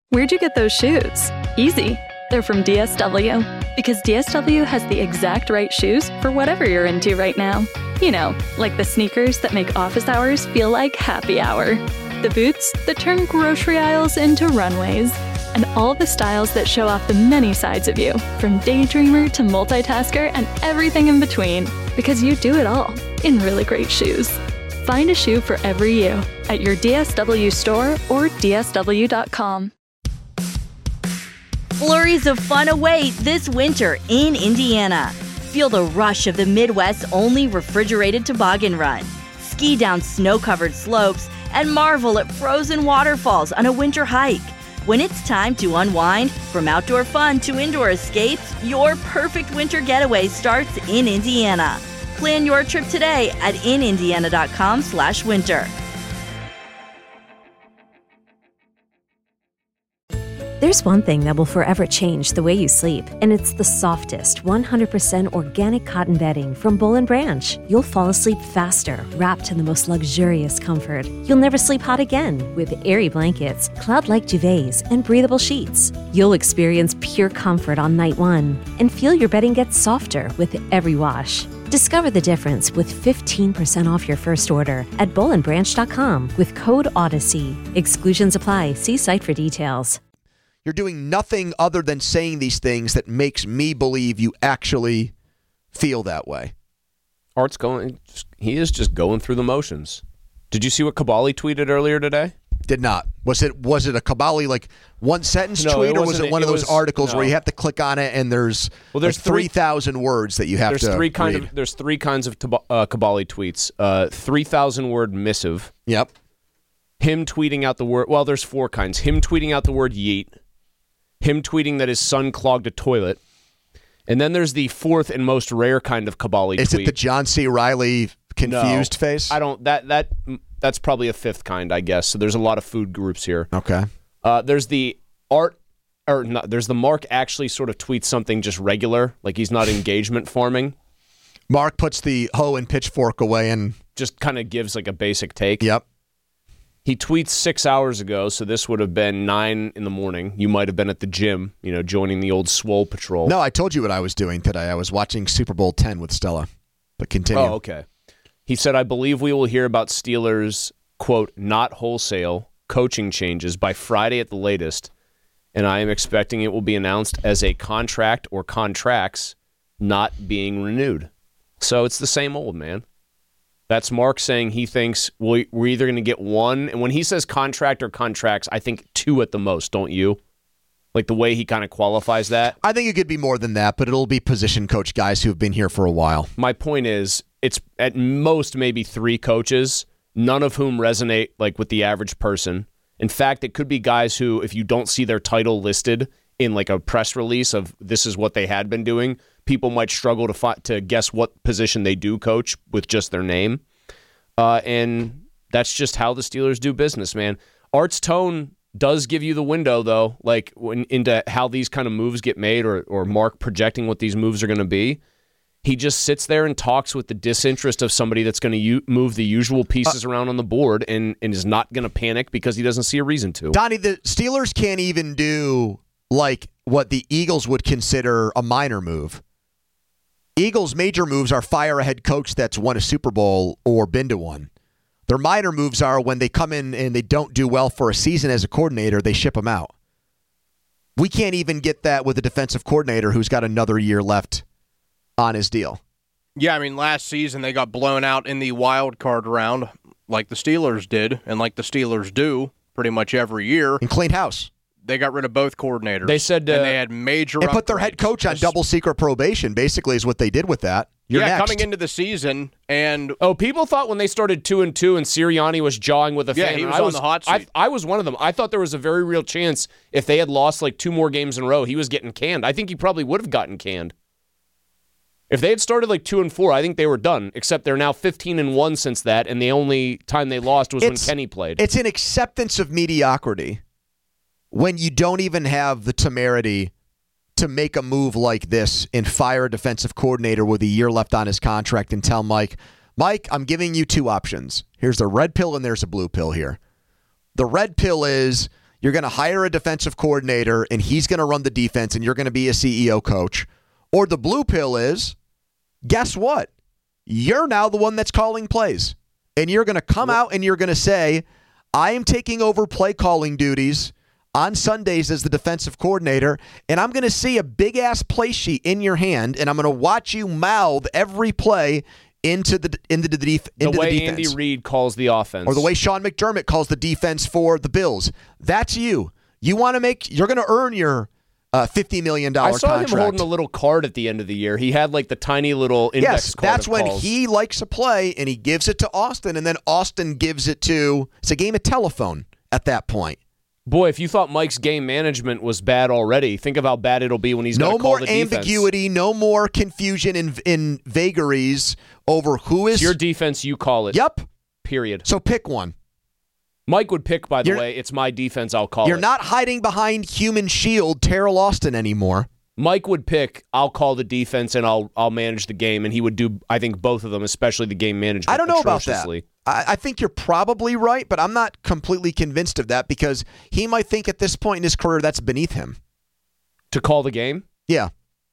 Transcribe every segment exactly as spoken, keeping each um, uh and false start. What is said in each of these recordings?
Where'd you get those shoes? Easy. They're from D S W. Because D S W has the exact right shoes for whatever you're into right now. You know, like the sneakers that make office hours feel like happy hour. The boots that turn grocery aisles into runways. And all the styles that show off the many sides of you, from daydreamer to multitasker and everything in between. Because you do it all in really great shoes. Find a shoe for every you at your D S W store or D S W dot com. Flurries of fun await this winter in Indiana. Feel the rush of the Midwest's only refrigerated toboggan run. Ski down snow-covered slopes and marvel at frozen waterfalls on a winter hike. When it's time to unwind, from outdoor fun to indoor escapes, your perfect winter getaway starts in Indiana. Plan your trip today at in indiana dot com slash winter. There's one thing that will forever change the way you sleep, and it's the softest, one hundred percent organic cotton bedding from Boll and Branch. You'll fall asleep faster, wrapped in the most luxurious comfort. You'll never sleep hot again with airy blankets, cloud-like duvets, and breathable sheets. You'll experience pure comfort on night one and feel your bedding gets softer with every wash. Discover the difference with fifteen percent off your first order at boll and branch dot com with code Odyssey. Exclusions apply. See site for details. You're doing nothing other than saying these things that makes me believe you actually feel that way. Art's going, he is just going through the motions. Did you see what Kabali tweeted earlier today? Did not. Was it was it a Kabali like one sentence no, tweet, or was it a, one it of those was, articles no. where you have to click on it and there's well, there's like three thousand words that you have there's to three kind read. of there's three kinds of tab- uh, Kabali tweets. Uh, three thousand word missive. Yep. Him tweeting out the word. Well, there's four kinds. Him tweeting out the word yeet. Him tweeting that his son clogged a toilet. And then there's the fourth and most rare kind of Kabali Is tweet. it the John C. Reilly confused no, face? I don't. That that that's probably a fifth kind, I guess. So there's a lot of food groups here. Okay. Uh, there's the art, or not, there's the Mark actually sort of tweets something just regular, like he's not engagement farming. Mark puts the hoe and pitchfork away and just kind of gives like a basic take. Yep. He tweets six hours ago, so this would have been nine in the morning. You might have been at the gym, you know, joining the old Swole Patrol. No, I told you what I was doing today. I was watching Super Bowl ten with Stella. But continue. Oh, okay. He said, I believe we will hear about Steelers, quote, not wholesale coaching changes by Friday at the latest, and I am expecting it will be announced as a contract or contracts not being renewed. So it's the same old, man. That's Mark saying he thinks we're either going to get one. And when he says contract or contracts, I think two at the most, don't you? Like the way he kind of qualifies that. I think it could be more than that, but it'll be position coach guys who have been here for a while. My point is, it's at most maybe three coaches, none of whom resonate like with the average person. In fact, it could be guys who, if you don't see their title listed in like a press release of this is what they had been doing, people might struggle to fi- to guess what position they do coach with just their name. Uh, and that's just how the Steelers do business, man. Art's tone does give you the window, though, like when, into how these kind of moves get made, or, or Mark projecting what these moves are going to be. He just sits there and talks with the disinterest of somebody that's going to u- move the usual pieces uh, around on the board and, and is not going to panic because he doesn't see a reason to. Donnie, the Steelers can't even do like what the Eagles would consider a minor move. Eagles' major moves are fire a head coach that's won a Super Bowl or been to one. Their minor moves are when they come in and they don't do well for a season as a coordinator, they ship them out. We can't even get that with a defensive coordinator who's got another year left on his deal. Yeah, I mean, last season they got blown out in the wild card round like the Steelers did and like the Steelers do pretty much every year. And cleaned house. They got rid of both coordinators. They said uh, and they had major They put upgrades. their head coach on double secret probation, basically, is what they did with that. You're yeah, next. coming into the season, and oh, people thought when they started two and two and Sirianni was jawing with a yeah, fan. he was I on was, the hot I, seat. I was one of them. I thought there was a very real chance if they had lost like two more games in a row, he was getting canned. I think he probably would have gotten canned. If they had started like two and four, I think they were done. Except they're now fifteen and one since that, and the only time they lost was it's, when Kenny played. It's an acceptance of mediocrity when you don't even have the temerity to make a move like this and fire a defensive coordinator with a year left on his contract and tell Mike, Mike, I'm giving you two options. Here's the red pill and there's a blue pill here. The red pill is you're going to hire a defensive coordinator, and he's going to run the defense, and you're going to be a C E O coach. Or the blue pill is, guess what? You're now the one that's calling plays. And you're going to come out and you're going to say, I am taking over play calling duties on Sundays as the defensive coordinator, and I'm going to see a big-ass play sheet in your hand, and I'm going to watch you mouth every play into the into the, def, into the way the defense. Andy Reid calls the offense. Or the way Sean McDermott calls the defense for the Bills. That's you. You want to make, you're going to earn your uh, fifty million dollars I saw contract. him holding a little card at the end of the year. He had like the tiny little index yes, card. that's of when calls. he likes a play, and he gives it to Austin, and then Austin gives it to, it's a game of telephone at that point. Boy, if you thought Mike's game management was bad already, think of how bad it'll be when he's no going to call more the defense. ambiguity, no more confusion in in vagaries over who is It's your defense, you call it. Yep. Period. So pick one. Mike would pick, by the You're- way, it's my defense, I'll call You're it. not hiding behind human shield Terrell Austin anymore. Mike would pick, I'll call the defense and I'll I'll manage the game, and he would do, I think, both of them, especially the game management. I don't know about that. atrociously. I, I think you're probably right, but I'm not completely convinced of that because he might think at this point in his career that's beneath him. To call the game? Yeah.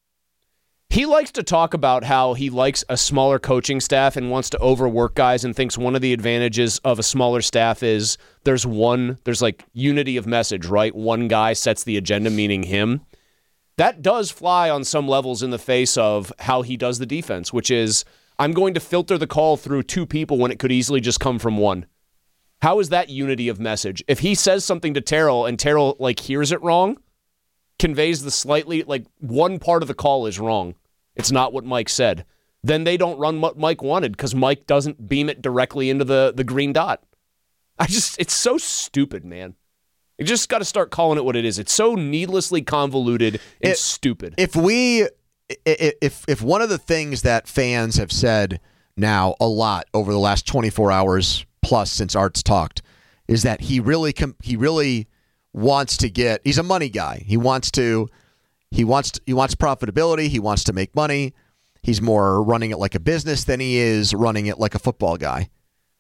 He likes to talk about how he likes a smaller coaching staff and wants to overwork guys and thinks one of the advantages of a smaller staff is there's one, there's like unity of message, right? One guy sets the agenda, meaning him. That does fly on some levels in the face of how he does the defense, which is I'm going to filter the call through two people when it could easily just come from one. How is that unity of message? If he says something to Terrell and Terrell like hears it wrong, conveys the slightly, like one part of the call is wrong. It's not what Mike said. Then they don't run what Mike wanted because Mike doesn't beam it directly into the, the green dot. I just, it's so stupid, man. You just got to start calling it what it is. It's so needlessly convoluted and It- stupid. If we, i- i- if if one of the things that fans have said now a lot over the last twenty-four hours plus since Art's talked is that he really com- he really wants to get. He's a money guy. He wants to. He wants to, he wants profitability. He wants to make money. He's more running it like a business than he is running it like a football guy.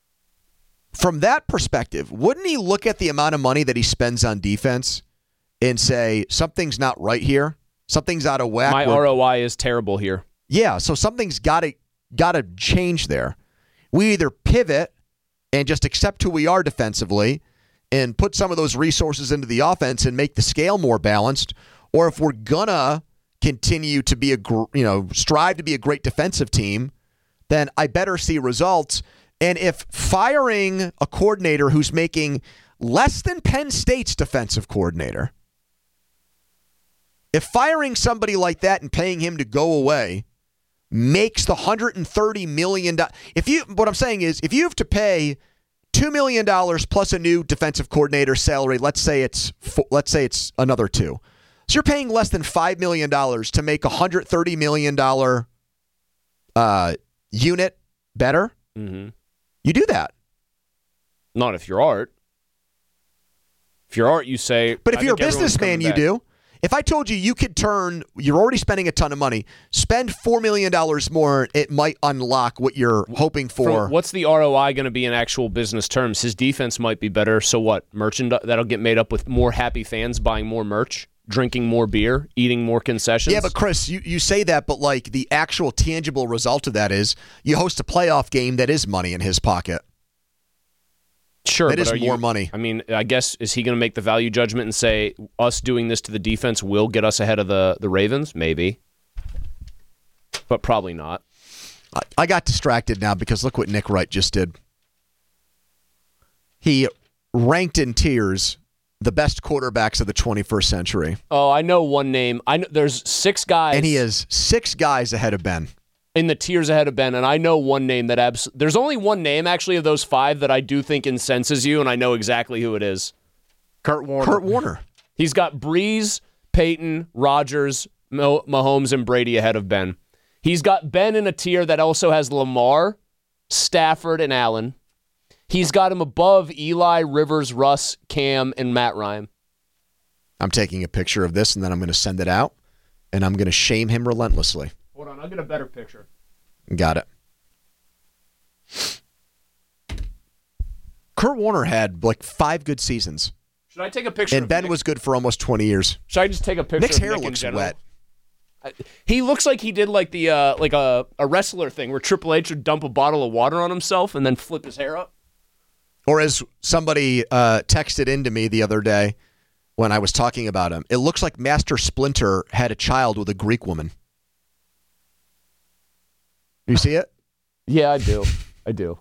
From that perspective, wouldn't he look at the amount of money that he spends on defense and say, something's not right here? Something's out of whack. My We're- R O I is terrible here. Yeah, so something's got to got to change there. We either pivot and just accept who we are defensively and put some of those resources into the offense and make the scale more balanced, or if we're gonna continue to be a gr- you know strive to be a great defensive team, then I better see results. And if firing a coordinator who's making less than Penn State's defensive coordinator, if firing somebody like that and paying him to go away makes the one hundred thirty million dollars, if you, what I'm saying is, if you have to pay two million dollars plus a new defensive coordinator salary, let's say it's let's say it's another two, so you're paying less than five million dollars to make a one hundred thirty million dollars uh, unit better. Mm-hmm. You do that. Not if you're Art. If you're Art, you say. But if I you're a think everyone's businessman, coming you back. do. If I told you you could turn, you're already spending a ton of money, spend four million dollars more, it might unlock what you're hoping for. From, what's the R O I going to be in actual business terms? His defense might be better. So what? Merchandise that'll get made up with more happy fans buying more merch, drinking more beer, eating more concessions. Yeah, but Chris, you, you say that, but like the actual tangible result of that is you host a playoff game that is money in his pocket. Sure, That but is are more you- money. I mean, I guess, is he going to make the value judgment and say us doing this to the defense will get us ahead of the, the Ravens? Maybe. But probably not. I, I got distracted now because look what Nick Wright just did. He ranked in tiers the best quarterbacks of the twenty-first century. Oh, I know one name. I know there's six guys And he is six guys ahead of Ben. in the tiers ahead of Ben, and I know one name that abs- there's only one name actually of those five that I do think incenses you, and I know exactly who it is. Kurt Warner. Kurt Warner. He's got Breeze, Peyton, Rodgers, Mo- Mahomes, and Brady ahead of Ben. He's got Ben in a tier that also has Lamar, Stafford, and Allen. He's got him above Eli, Rivers, Russ, Cam, and Matt Ryan. I'm taking a picture of this and then I'm going to send it out and I'm going to shame him relentlessly. Hold on, I'll get a better picture. Got it. Kurt Warner had like five good seasons. Should I take a picture? And of Ben Nick? was good for almost twenty years. Should I just take a picture? Nick's of hair Nick in looks general? wet. He looks like he did like the uh, like a, a wrestler thing where Triple H would dump a bottle of water on himself and then flip his hair up. Or as somebody uh, texted into me the other day when I was talking about him, it looks like Master Splinter had a child with a Greek woman. You see it? Yeah, I do. I do.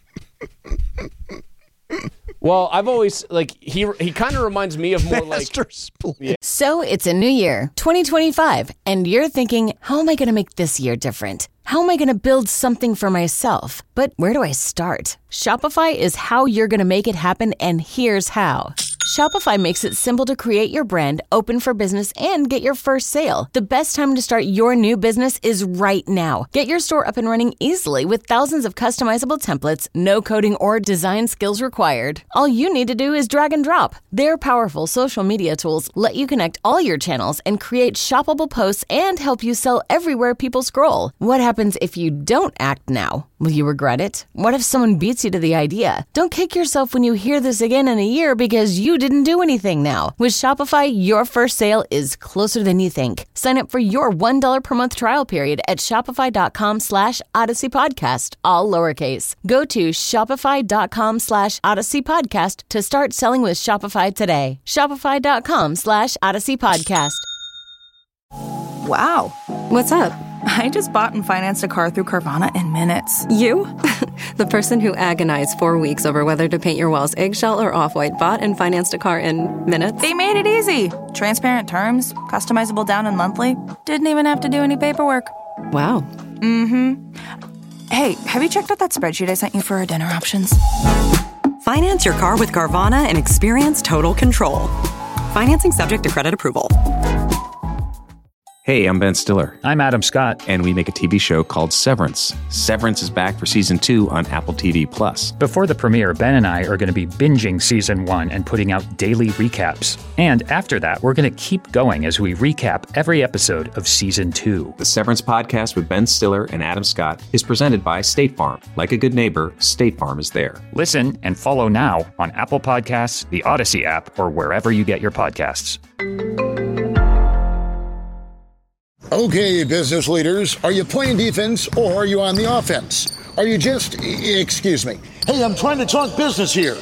Well, I've always, like, he he kind of reminds me of more like... Master Splinter. So it's a new year, twenty twenty-five, and you're thinking, how am I going to make this year different? How am I going to build something for myself? But where do I start? Shopify is how you're going to make it happen, and here's how. Shopify makes it simple to create your brand, open for business, and get your first sale. The best time to start your new business is right now. Get your store up and running easily with thousands of customizable templates, no coding or design skills required. All you need to do is drag and drop. Their powerful social media tools let you connect all your channels and create shoppable posts and help you sell everywhere people scroll. What happens if you don't act now? Will you regret it? What if someone beats you to the idea? Don't kick yourself when you hear this again in a year because you didn't do anything now. With Shopify, your first sale is closer than you think. Sign up for your one dollar per month trial period at shopify.com slash Odyssey Podcast, all lowercase. Go to shopify.com slash Odyssey Podcast to start selling with Shopify today. Shopify.com slash Odyssey Podcast. Wow. What's up? I just bought and financed a car through Carvana in minutes. You? The person who agonized four weeks over whether to paint your walls eggshell or off-white bought and financed a car in minutes? They made it easy. Transparent terms, customizable down and monthly. Didn't even have to do any paperwork. Wow. Mm-hmm. Hey, have you checked out that spreadsheet I sent you for our dinner options? Finance your car with Carvana and experience total control. Financing subject to credit approval. Hey, I'm Ben Stiller. I'm Adam Scott. And we make a T V show called Severance. Severance is back for season two on Apple T V Plus. Before the premiere, Ben and I are going to be binging season one and putting out daily recaps. And after that, we're going to keep going as we recap every episode of season two. The Severance podcast with Ben Stiller and Adam Scott is presented by State Farm. Like a good neighbor, State Farm is there. Listen and follow now on Apple Podcasts, the Odyssey app, or wherever you get your podcasts. Okay, business leaders, are you playing defense or are you on the offense? Are you just, excuse me, hey, I'm trying to talk business here.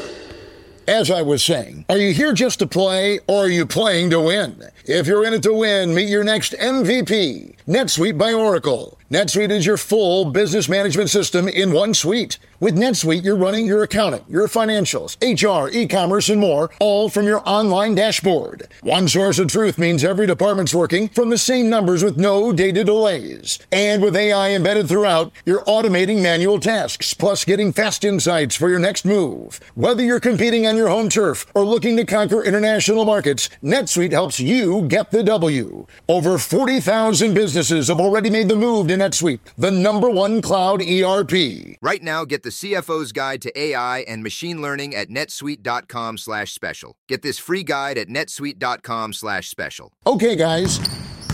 As I was saying, are you here just to play or are you playing to win? If you're in it to win, meet your next M V P, NetSuite by Oracle. NetSuite is your full business management system in one suite. With NetSuite, you're running your accounting, your financials, H R, e-commerce, and more, all from your online dashboard. One source of truth means every department's working from the same numbers with no data delays. And with A I embedded throughout, you're automating manual tasks, plus getting fast insights for your next move. Whether you're competing on your home turf or looking to conquer international markets, NetSuite helps you get the W. Over forty thousand businesses have already made the move to NetSuite, the number one cloud E R P. Right now, get the C F O's Guide to A I and Machine Learning at netsuite.com slash special. Get this free guide at netsuite.com slash special. Okay, guys.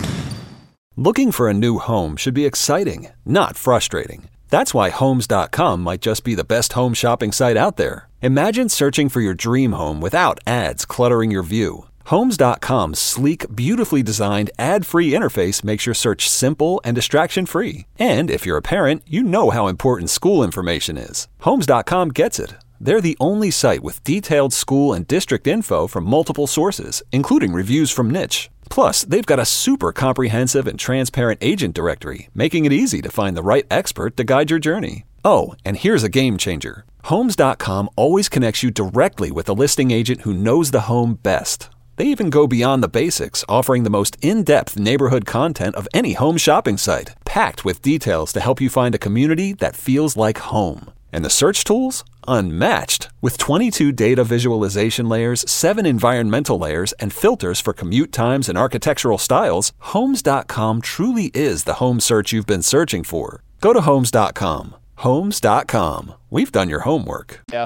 Looking for a new home should be exciting, not frustrating. That's why Homes dot com might just be the best home shopping site out there. Imagine searching for your dream home without ads cluttering your view. Homes dot com's sleek, beautifully designed, ad-free interface makes your search simple and distraction-free. And if you're a parent, you know how important school information is. Homes dot com gets it. They're the only site with detailed school and district info from multiple sources, including reviews from Niche. Plus, they've got a super comprehensive and transparent agent directory, making it easy to find the right expert to guide your journey. Oh, and here's a game changer. Homes dot com always connects you directly with a listing agent who knows the home best. They even go beyond the basics, offering the most in-depth neighborhood content of any home shopping site, packed with details to help you find a community that feels like home. And the search tools? Unmatched. With twenty-two data visualization layers, seven environmental layers, and filters for commute times and architectural styles, Homes dot com truly is the home search you've been searching for. Go to Homes dot com. Homes dot com. We've done your homework. Yeah.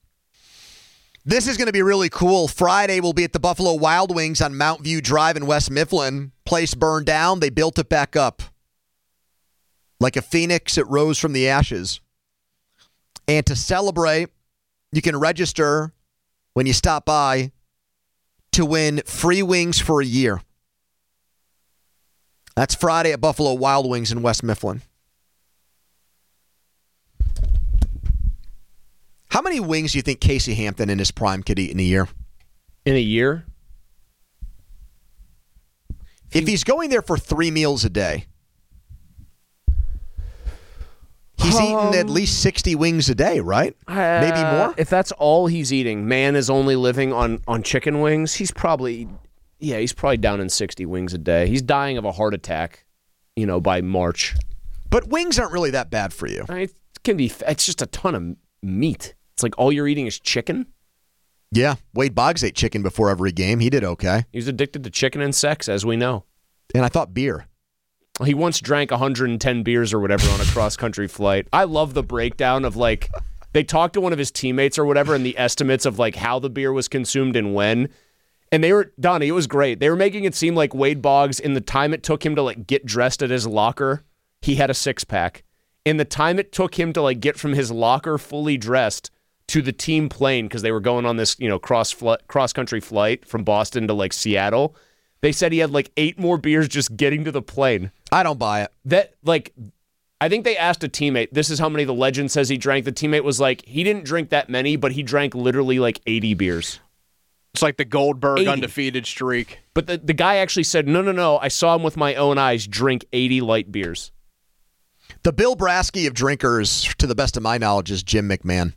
This is going to be really cool. Friday, we'll be at the Buffalo Wild Wings on Mount View Drive in West Mifflin. Place burned down. They built it back up. Like a phoenix, it rose from the ashes. And to celebrate, you can register when you stop by to win free wings for a year. That's Friday at Buffalo Wild Wings in West Mifflin. How many wings do you think Casey Hampton in his prime could eat in a year? In a year? If he's going there for three meals a day, he's um, eating at least sixty wings a day, right? Uh, Maybe more? If that's all he's eating, man is only living on, on chicken wings, he's probably, yeah, he's probably down in sixty wings a day. He's dying of a heart attack, you know, by March. But wings aren't really that bad for you. It can be, it's just a ton of meat. It's like all you're eating is chicken? Yeah, Wade Boggs ate chicken before every game. He did okay. He was addicted to chicken and sex, as we know. And I thought beer. He once drank one hundred ten beers or whatever on a cross-country flight. I love the breakdown of, like, they talked to one of his teammates or whatever and the estimates of, like, how the beer was consumed and when. And they were, Donnie, it was great. They were making it seem like Wade Boggs, in the time it took him to, like, get dressed at his locker, he had a six-pack. In the time it took him to, like, get from his locker fully dressed to the team plane, because they were going on this, you know, cross fl- cross-country flight from Boston to, like, Seattle, they said he had, like, eight more beers just getting to the plane. I don't buy it. That, like, I think they asked a teammate, this is how many the legend says he drank. The teammate was like, he didn't drink that many, but he drank literally, like, eighty beers. It's like the Goldberg eighty undefeated streak. But the, the guy actually said, no, no, no, I saw him with my own eyes drink eighty light beers. The Bill Brasky of drinkers, to the best of my knowledge, is Jim McMahon.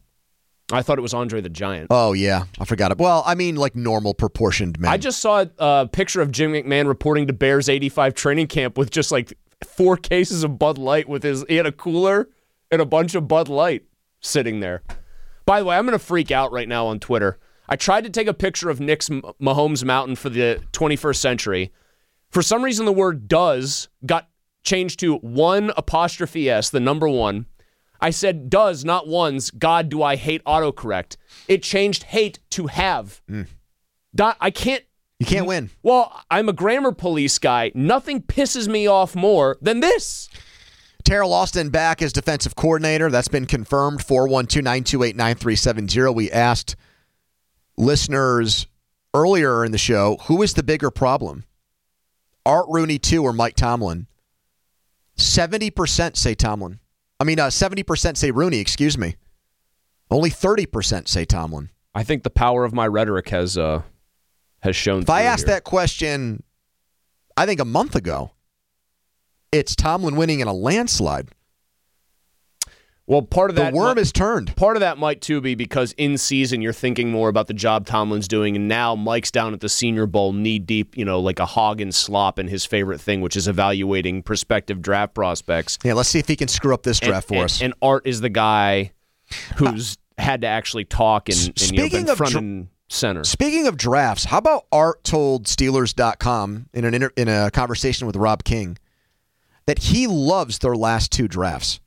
I thought it was Andre the Giant. Oh, yeah. I forgot it. Well, I mean, like normal proportioned men. I just saw a picture of Jim McMahon reporting to Bears eighty-five training camp with just like four cases of Bud Light with his, he had a cooler and a bunch of Bud Light sitting there. By the way, I'm going to freak out right now on Twitter. I tried to take a picture of Nick's Mahomes Mountain for the twenty-first century. For some reason, the word does got changed to one apostrophe S, the number one. I said does, not ones. God, do I hate autocorrect. It changed hate to have. Mm. Dot, I can't. You can't win. Well, I'm a grammar police guy. Nothing pisses me off more than this. Terrell Austin back as defensive coordinator. That's been confirmed. four one two, nine two eight, nine three seven zero. We asked listeners earlier in the show, who is the bigger problem? Art Rooney two or Mike Tomlin? seventy percent say Tomlin. I mean, uh, seventy percent say Rooney, excuse me. Only thirty percent say Tomlin. I think the power of my rhetoric has uh, has shown. If I asked here. that question, I think a month ago, it's Tomlin winning in a landslide. Well, part of that... The worm might, is turned. Part of that might, too, be because in season you're thinking more about the job Tomlin's doing, and now Mike's down at the Senior Bowl knee-deep, you know, like a hog in slop in his favorite thing, which is evaluating prospective draft prospects. Yeah, let's see if he can screw up this draft and, for and, us. And Art is the guy who's uh, had to actually talk and, and you know, been front dra- and center. Speaking of drafts, how about Art told Steelers dot com in, an inter- in a conversation with Rob King that he loves their last two drafts?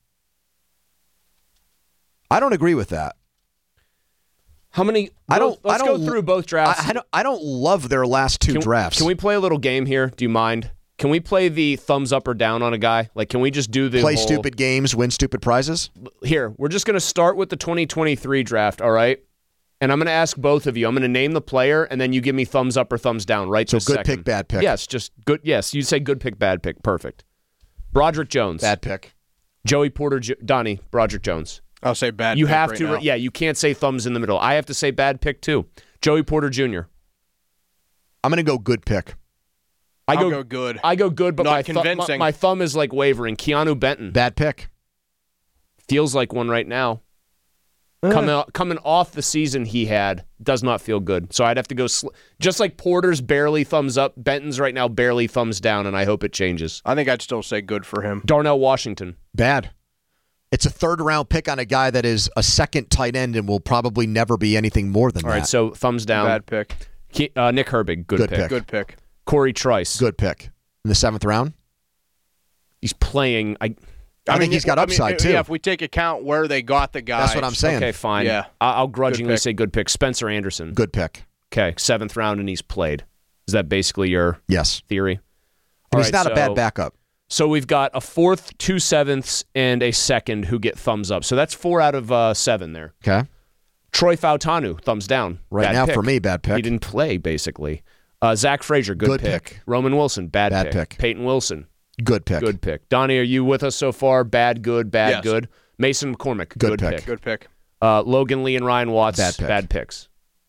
I don't agree with that. How many? I don't. Let's I don't, go through both drafts. I, I don't. I don't love their last two can, drafts. Can we play a little game here? Do you mind? Can we play the thumbs up or down on a guy? Like, can we just do the play whole, stupid games, win stupid prizes? Here, we're just going to start with the twenty twenty-three draft. All right, and I'm going to ask both of you. I'm going to name the player, and then you give me thumbs up or thumbs down. Right. So this good second. pick, bad pick. Yes, just good. Yes, you say good pick, bad pick. Perfect. Broderick Jones. Bad pick. Joey Porter. Donnie. Broderick Jones. I'll say bad you pick have right to, now. Yeah, you can't say thumbs in the middle. I have to say bad pick, too. Joey Porter Junior I'm going to go good pick. I I'll go, go good. I go good, but Not my, th- convincing. my, my thumb is like wavering. Keanu Benton. Bad pick. Feels like one right now. Uh. Coming, off, coming off the season he had, does not feel good. So I'd have to go, sl- just like Porter's barely thumbs up, Benton's right now barely thumbs down, and I hope it changes. I think I'd still say good for him. Darnell Washington. Bad. It's a third-round pick on a guy that is a second tight end and will probably never be anything more than All that. right, so thumbs down. Bad pick. Ke- uh, Nick Herbig, good, Good pick. pick. Good pick. Corey Trice. Good pick. In the seventh round? He's playing... I, I, I think he's got I upside, mean, too. Yeah, if we take account where they got the guy. That's what I'm saying. Okay, fine. Yeah. I- I'll grudgingly Good pick. say good pick. Spencer Anderson. Good pick. Okay, seventh round, and he's played. Is that basically your yes theory? And All he's right, not so, a bad backup. So we've got a fourth, two sevenths, and a second who get thumbs up. So that's four out of uh, seven there. Okay. Troy Fautanu, thumbs down. Right bad now pick. for me, bad pick. He didn't play, basically. Uh, Zach Frazier, good, Good pick. pick. Roman Wilson, bad, Bad pick. pick. Peyton Wilson, Good pick. good pick. Donnie, are you with us so far? Bad, good, bad, Yes. good. Mason McCormick, Good good, pick. pick. Good pick. Uh, Logan Lee and Ryan Watts, Bad pick. bad picks.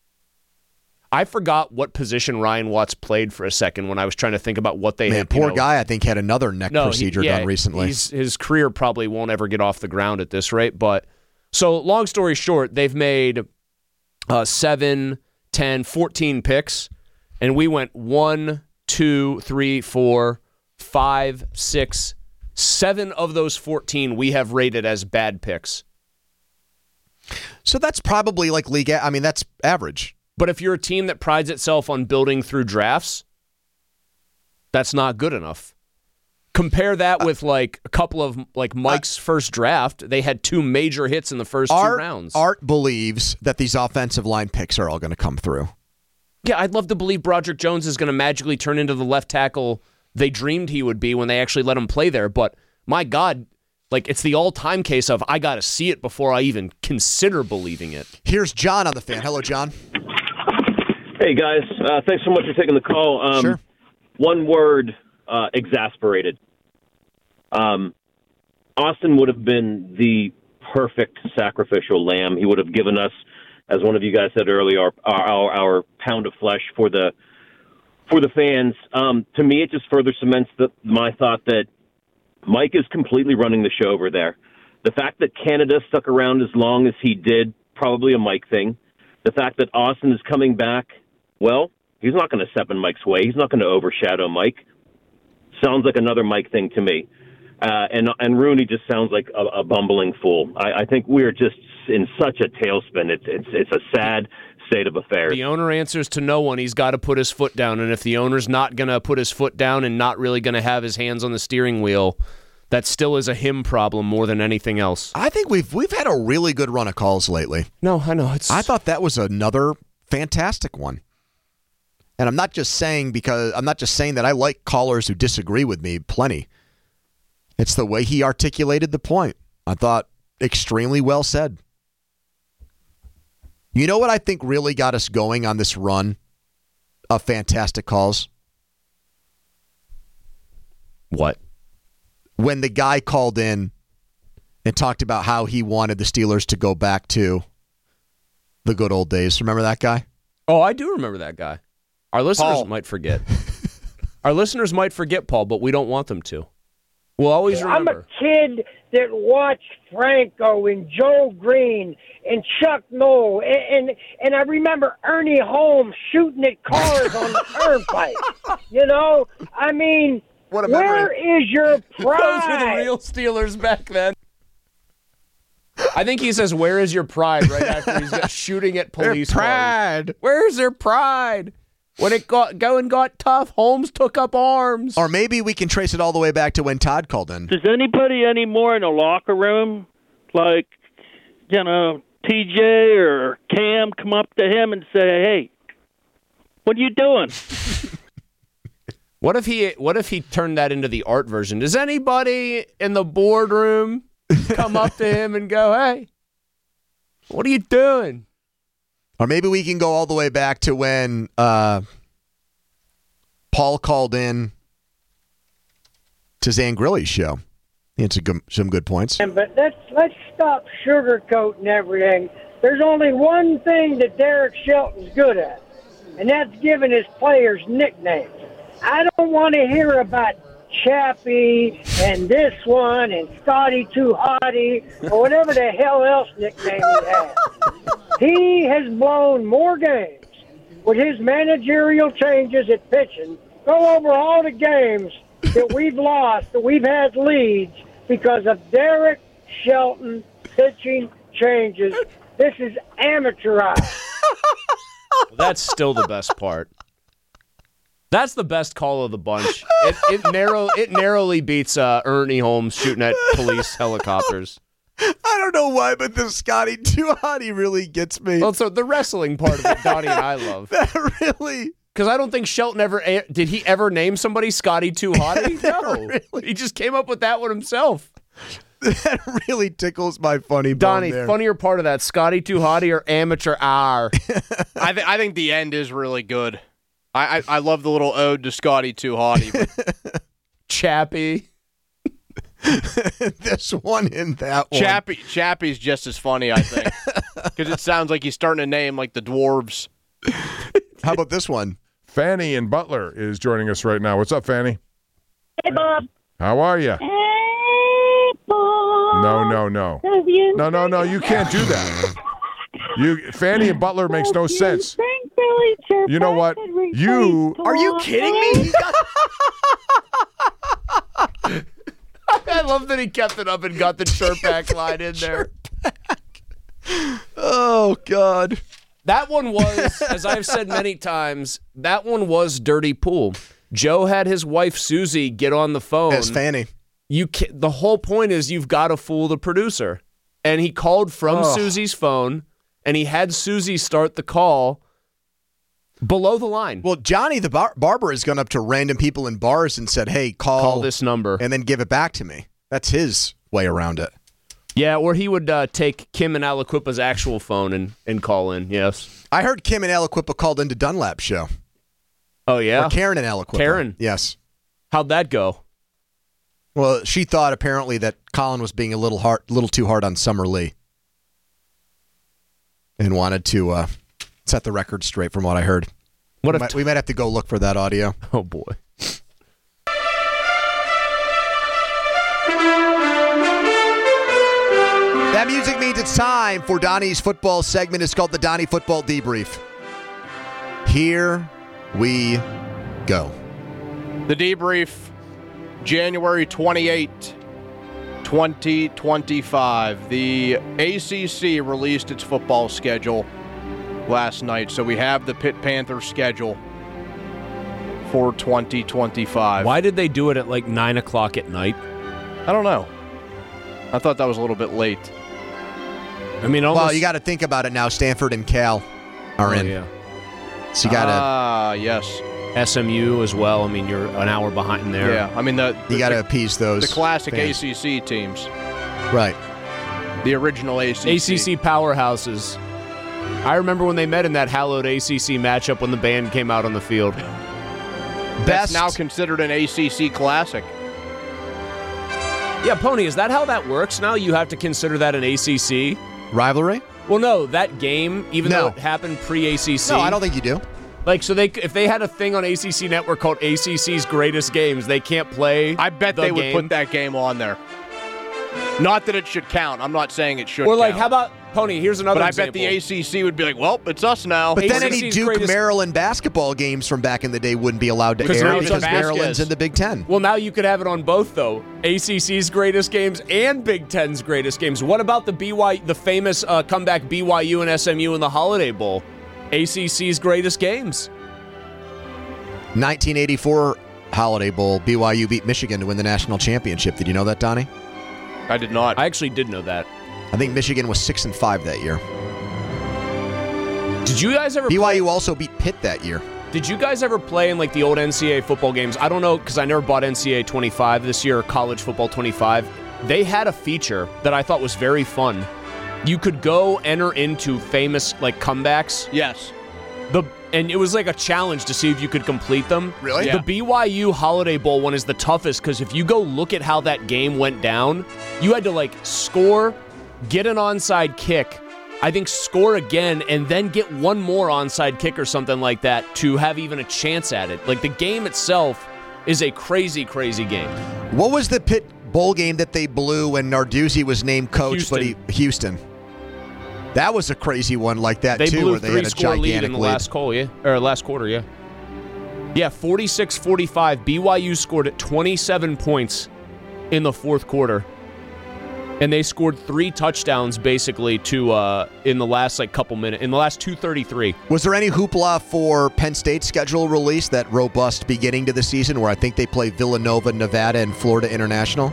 I forgot what position Ryan Watts played for a second when I was trying to think about what they Man, had. poor you know, guy, I think, had another neck no, he- procedure yeah, done recently. He's, his career probably won't ever get off the ground at this rate. But so long story short, they've made uh, seven, ten, fourteen picks, and we went one, two, three, four, five, six, seven of those fourteen we have rated as bad picks. So that's probably like league. A- I mean, that's average. But if you're a team that prides itself on building through drafts, that's not good enough. Compare that with like a couple of like Mike's uh, first draft. They had two major hits in the first Art, two rounds. Art believes that these offensive line picks are all going to come through. Yeah, I'd love to believe Broderick Jones is going to magically turn into the left tackle they dreamed he would be when they actually let him play there. But my God, like it's the all-time case of I got to see it before I even consider believing it. Here's John on the fan. Hello, John. Hey, guys. Uh, thanks so much for taking the call. Um, sure. One word, uh, exasperated. Um, Austin would have been the perfect sacrificial lamb. He would have given us, as one of you guys said earlier, our our, our pound of flesh for the for the fans. Um, to me, it just further cements the, my thought that Mike is completely running the show over there. The fact that Canada stuck around as long as he did, probably a Mike thing. The fact that Austin is coming back, well, he's not going to step in Mike's way. He's not going to overshadow Mike. Sounds like another Mike thing to me. Uh, and and Rooney just sounds like a, a bumbling fool. I, I think we're just in such a tailspin. It's it's it's a sad state of affairs. The owner answers to no one. He's got to put his foot down. And if the owner's not going to put his foot down and not really going to have his hands on the steering wheel, that still is a him problem more than anything else. I think we've we've had a really good run of calls lately. No, I know. It's. I thought that was another fantastic one. And I'm not just saying because I'm not just saying that I like callers who disagree with me plenty. It's the way he articulated the point. I thought extremely well said. You know what I think really got us going on this run of fantastic calls? What? When the guy called in and talked about how he wanted the Steelers to go back to the good old days. Remember that guy? Oh, I do remember that guy. Our listeners Paul. might forget. Our listeners might forget, Paul, but we don't want them to. We'll always remember. I'm a kid that watched Franco and Joe Green and Chuck Noll, and, and and I remember Ernie Holmes shooting at cars on the turnpike. You know, I mean, what a where is your pride? Those were the real Steelers back then. I think he says, "Where is your pride?" Right after he's got shooting at police Their pride. cars. Where's their pride? When it got going got tough, Holmes took up arms. Or maybe we can trace it all the way back to when Todd called in. Does anybody anymore in the locker room, like, you know, T J or Cam, come up to him and say, "Hey, what are you doing?" What if he? What if he turned that into the art version? Does anybody in the boardroom come up to him and go, "Hey, what are you doing?" Or maybe we can go all the way back to when uh, Paul called in to Zangrilli's show. He had some good, some good points. But let's let's stop sugarcoating everything. There's only one thing that Derek Shelton's good at, and that's giving his players nicknames. I don't want to hear about Chappie and this one and Scotty Too Hottie or whatever the hell else nickname he has. He has blown more games with his managerial changes at pitching. Go over all the games that we've lost, that we've had leads because of Derek Shelton pitching changes. This is amateurized. Well, that's still the best part. That's the best call of the bunch. It, it narrow it narrowly beats uh, Ernie Holmes shooting at police helicopters. I don't know why, but the Scotty Too Hottie really gets me. Well, so the wrestling part of it, Donnie and I love. That really... Because I don't think Shelton ever... Did he ever name somebody Scotty Too Hottie? No. Really? He just came up with that one himself. That really tickles my funny bone Donnie, there. funnier part of that, Scotty Too Hottie or Amateur Hour? I, th- I think the end is really good. I, I, I love the little ode to Scotty Too Hottie. But Chappie. This one and that one. Chappie, Chappie's just as funny, I think. Because it sounds like he's starting to name like the dwarves. How about this one? Fanny in Butler is joining us right now. What's up, Fanny? Hey, Bob. How are you? Hey, Bob. No, no, no. No, no, no, you can't do that. You, Fanny and Butler makes no sense. You know what? You... Are you kidding me? I love that he kept it up and got the chirp-back line in there. Oh, God. That one was, as I've said many times, that one was dirty pool. Joe had his wife, Susie, get on the phone. As Fanny. You can, the whole point is you've got to fool the producer. And he called from Oh. Susie's phone, and he had Susie start the call below the line. Well, Johnny the bar- barber has gone up to random people in bars and said, hey, call, Call this number. and then give it back to me. That's his way around it. Yeah, or he would uh, take Kim and Aliquippa's actual phone and, and call in, yes. I heard Kim and Aliquippa called into Dunlap's show. Oh, yeah? Or Karen and Aliquippa. Karen? Yes. How'd that go? Well, she thought apparently that Colin was being a little hard, little too hard on Summer Lee. And wanted to uh, set the record straight from what I heard. What we, if might, t- we might have to go look for that audio. Oh, boy. That music means it's time for Donnie's football segment. It's called the Donnie Football Debrief. Here we go. The debrief, January twenty-eighth, twenty twenty-five. The A C C released its football schedule last night, so we have the Pitt Panthers schedule for twenty twenty-five. Why did they do it at like nine o'clock at night? I don't know. I thought that was a little bit late. I mean, almost... Well, you got to think about it now. Stanford and Cal are Oh, in. yeah. So you got to... Ah, yes. S M U as well. I mean, you're an hour behind there. Yeah, I mean, the, the You got to the, appease those the classic fans. A C C teams. Right. The original A C C. A C C powerhouses. I remember when they met in that hallowed A C C matchup when the band came out on the field. That's Best now considered an A C C classic. Yeah, Pony, is that how that works now? You have to consider that an A C C? rivalry? Well, no, that game, even No. though it happened pre-A C C. No, I don't think you do. Like, so they if they had a thing on A C C Network called A C C's Greatest Games, they can't play I bet the they would game? put that game on there. Not that it should count. I'm not saying it should Or like, count. how about, Pony, here's another But I example. bet the A C C would be like, well, it's us now. But then A C C's any Duke greatest- Maryland basketball games from back in the day wouldn't be allowed to 'Cause air now it's because on Maryland's Vasquez. in the Big Ten. Well, now you could have it on both, though. A C C's Greatest Games and Big Ten's Greatest Games. What about the B Y, the famous uh, comeback B Y U and S M U in the Holiday Bowl? A C C's Greatest Games. nineteen eighty-four Holiday Bowl, B Y U beat Michigan to win the national championship. Did you know that, Donnie? I did not. I actually did know that. I think Michigan was six and five that year. Did you guys ever B Y U play, also beat Pitt that year. Did you guys ever play in like the old N C double A football games? I don't know because I never bought N C double A twenty-five this year or College Football twenty-five. They had a feature that I thought was very fun. You could go enter into famous like comebacks. Yes. The and it was like a challenge to see if you could complete them. Really? Yeah. The B Y U Holiday Bowl one is the toughest because if you go look at how that game went down, you had to like score, get an onside kick, I think score again, and then get one more onside kick or something like that to have even a chance at it. Like the game itself is a crazy, crazy game. What was the Pitt bowl game that they blew when Narduzzi was named coach? Houston. But he, Houston. That was a crazy one like that They too, blew where they had a three-score gigantic lead in the lead. last call, yeah, or last quarter, yeah. Yeah, forty-six forty-five. B Y U scored at twenty-seven points in the fourth quarter, and they scored three touchdowns basically to uh, in the last like couple minutes, in the last two thirty-three. Was there any hoopla for Penn State's schedule release, that robust beginning to the season where I think they play Villanova, Nevada, and Florida International?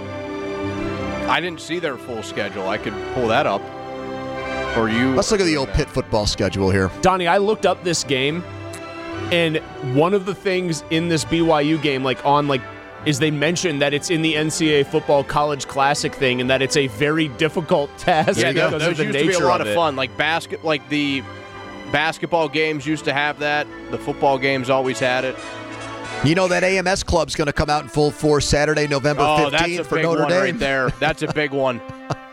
I didn't see their full schedule. I could pull that up. Or you. Let's look at the old Pitt football schedule here. Donnie, I looked up this game, and one of the things in this B Y U game, like on like is they mention that it's in the N C double A Football College Classic thing and that it's a very difficult task Yeah, because those of the used nature to be a lot of of it. fun. Like basket, like the basketball games used to have that. The football games always had it. You know that A M S club's going to come out in full force Saturday, November Oh, fifteenth that's a for big Notre one Dame. right there. That's a big one.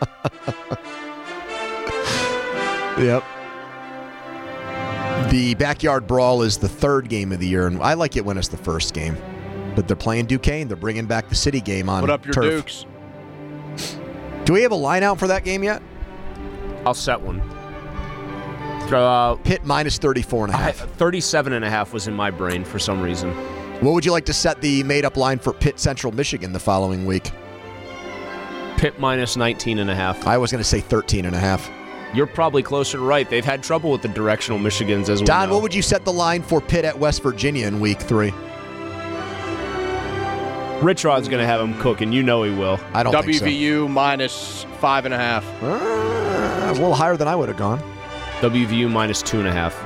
Yep. The Backyard Brawl is the third game of the year, and I like it when it's the first game. But they're playing Duquesne. They're bringing back the city game on Put up your turf. Dukes. Do we have a line out for that game yet? I'll set one. Uh, Pitt minus thirty-four and a half. I, thirty-seven and a half was in my brain for some reason. What would you like to set the made-up line for Pitt Central Michigan the following week? Pitt minus nineteen and a half. I was going to say thirteen and a half. You're probably closer to right. They've had trouble with the directional Michigans as well. Don, what would you set the line for Pitt at West Virginia in week three? Rich Rod's going to have him cooking. You know he will. I don't W V U think so. minus five and a half. Uh, a little higher than I would have gone. W V U minus two and a half.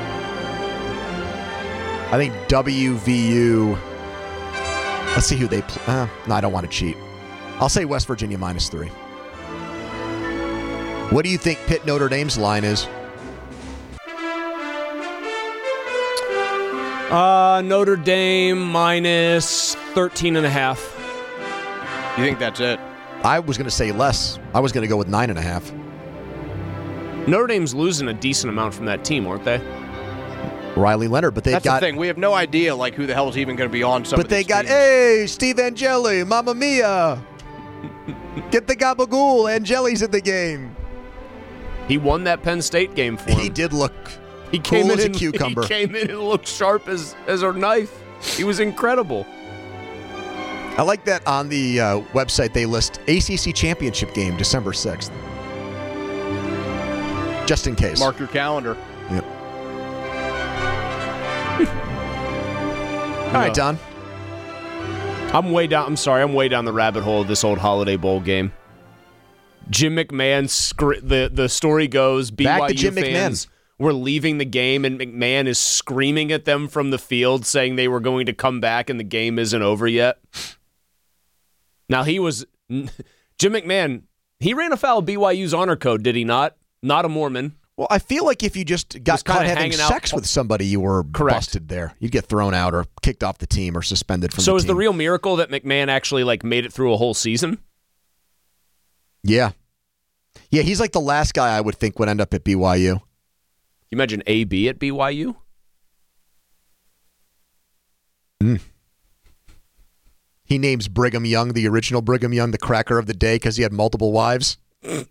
I think W V U. Let's see who they play. Uh, no, I don't want to cheat. I'll say West Virginia minus three. What do you think Pitt Notre Dame's line is? Uh, Notre Dame minus thirteen and a half. You think that's it? I was going to say less. I was going to go with nine and a half. Notre Dame's losing a decent amount from that team, aren't they? Riley Leonard, but they've That's got. the thing. We have no idea like who the hell is even going to be on some But of they these got, teams. hey, Steve Angeli, Mamma Mia. Get the gabagool. Angeli's in the game. He won that Penn State game for him. He did look He came cool in as a and, cucumber. He came in and looked sharp as, as a knife. He was incredible. I like that on the uh, website they list A C C championship game December sixth. Just in case. Mark your calendar. Yep. All right, Don. I'm way down. I'm sorry. I'm way down the rabbit hole of this old Holiday Bowl game. Jim McMahon. Scr- the the story goes B Y U Back to Jim fans McMahon. were leaving the game, and McMahon is screaming at them from the field, saying they were going to come back, and the game isn't over yet. Now he was Jim McMahon. He ran afoul of B Y U's honor code, did he not? Not a Mormon. Well, I feel like if you just got caught having sex with somebody, you were Correct. busted there. You'd get thrown out or kicked off the team or suspended from So the is team. the real miracle that McMahon actually like made it through a whole season? Yeah. Yeah, he's like the last guy I would think would end up at B Y U. You imagine A B at B Y U? Mm. He names Brigham Young, the original Brigham Young, the cracker of the day because he had multiple wives.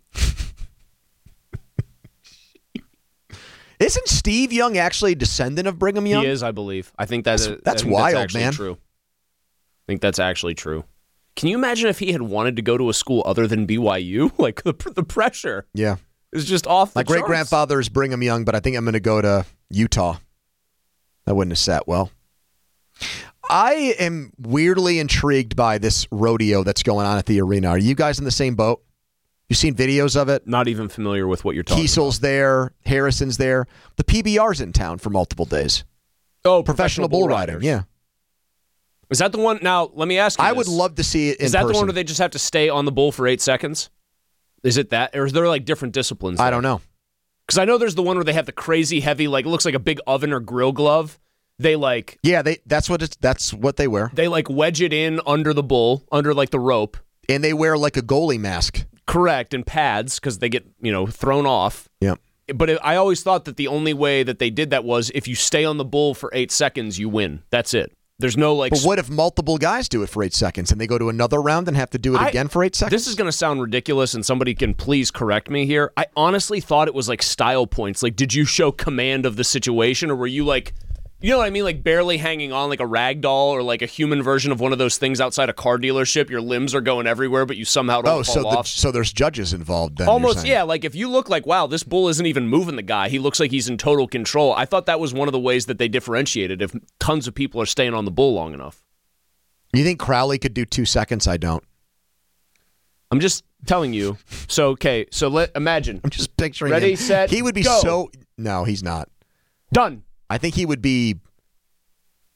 Isn't Steve Young actually a descendant of Brigham Young? He is, I believe. I think that's That's- that's I think wild, that's actually man. True. I think that's actually true. Can you imagine if he had wanted to go to a school other than B Y U? Like the the pressure Yeah. is just off the My great charts. grandfather is Brigham Young, but I think I'm going to go to Utah. That wouldn't have sat well. I am weirdly intrigued by this rodeo that's going on at the arena. Are you guys in the same boat? You seen videos of it? Not even familiar with what you're talking Kiesel's there, Harrison's there. The P B R's in town for multiple days. Oh, Professional, bull riding. Yeah. Is that the one? Now, let me ask you I this. would love to see it in Is that person. the one where they just have to stay on the bull for eight seconds? Is it that? Or is there like different disciplines? I don't know. Because I know there's the one where they have the crazy heavy, like it looks like a big oven or grill glove. They like Yeah, they that's what it's that's what they wear. they like wedge it in under the bull, under like the rope. And they wear like a goalie mask. Correct, and pads because they get, you know, thrown off. Yeah. But it, I always thought that the only way that they did that was if you stay on the bull for eight seconds, you win. That's it. There's no like. But what if multiple guys do it for eight seconds and they go to another round and have to do it I- again for eight seconds? This is going to sound ridiculous, and somebody can please correct me here. I honestly thought it was like style points. Like, did you show command of the situation, or were you like, you know what I mean, like barely hanging on like a rag doll or like a human version of one of those things outside a car dealership? Your limbs are going everywhere, but you somehow don't oh, fall so the, off. so there's judges involved then. you're Almost, saying. yeah. Like if you look like, wow, this bull isn't even moving the guy. He looks like he's in total control. I thought that was one of the ways that they differentiated if tons of people are staying on the bull long enough. You think Crowley could do two seconds? I don't. I'm just telling you. So, okay, so let imagine. I'm just picturing Ready, him. set, He would be go. so... No, he's not. Done. I think he would be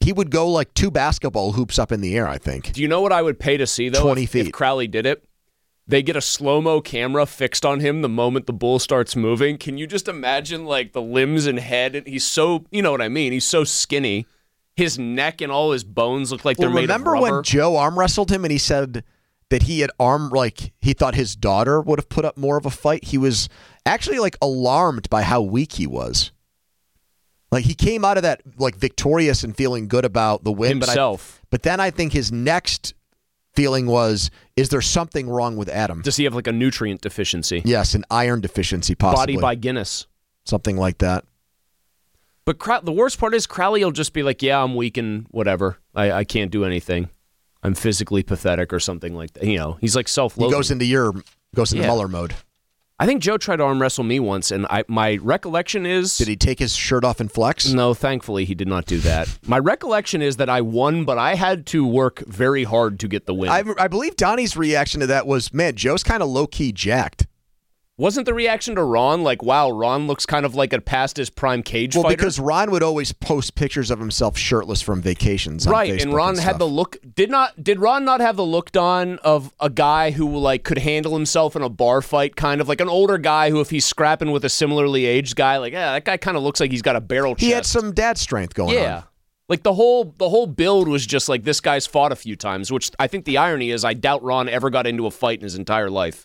He would go like two basketball hoops up in the air, I think. Do you know what I would pay to see, though? twenty if, feet. If Crowley did it? They get a slow-mo camera fixed on him the moment the bull starts moving. Can you just imagine, like, the limbs and head? He's so, you know what I mean? He's so skinny. His neck and all his bones look like well, they're made of rubber. Remember when Joe arm wrestled him and he said that he had arm, like, he thought his daughter would have put up more of a fight? He was actually, like, alarmed by how weak he was. Like, he came out of that, like, victorious and feeling good about the win. Himself. But, I, but then I think his next feeling was, is there something wrong with Adam? Does he have, like, a nutrient deficiency? Yes, an iron deficiency, possibly. Body by Guinness. Something like that. But Crow- the worst part is Crowley will just be like, yeah, I'm weak and whatever. I, I can't do anything. I'm physically pathetic or something like that. You know, he's like self-loathing. He goes into your, goes into Yeah. Mueller mode. I think Joe tried to arm wrestle me once, and I my recollection is... Did he take his shirt off and flex? No, thankfully he did not do that. My recollection is that I won, but I had to work very hard to get the win. I, I believe Donnie's reaction to that was, man, Joe's kind of low-key jacked. Wasn't the reaction to Ron like, wow, Ron looks kind of like a past his prime cage well, fighter? Well, because Ron would always post pictures of himself shirtless from vacations on right, Facebook and Ron and had the look. Did not? Did Ron not have the look, Don, of a guy who like could handle himself in a bar fight, kind of like an older guy who, if he's scrapping with a similarly aged guy, like, yeah, that guy kind of looks like he's got a barrel chest. He had some dad strength going yeah. on. Like the whole the whole build was just like this guy's fought a few times, which I think the irony is I doubt Ron ever got into a fight in his entire life.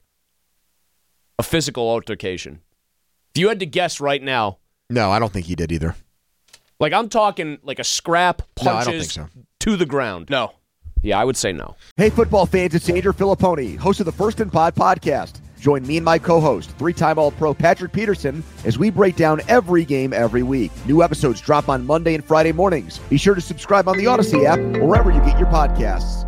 A physical altercation. If you had to guess right now. No, I don't think he did either. Like I'm talking like a scrap, punches no, I don't think so. to the ground. No. Yeah, I would say no. Hey, football fans, it's Andrew Filipponi, host of the First and Pod podcast. Join me and my co-host, three-time All-Pro Patrick Peterson, as we break down every game every week. New episodes drop on Monday and Friday mornings. Be sure to subscribe on the Odyssey app or wherever you get your podcasts.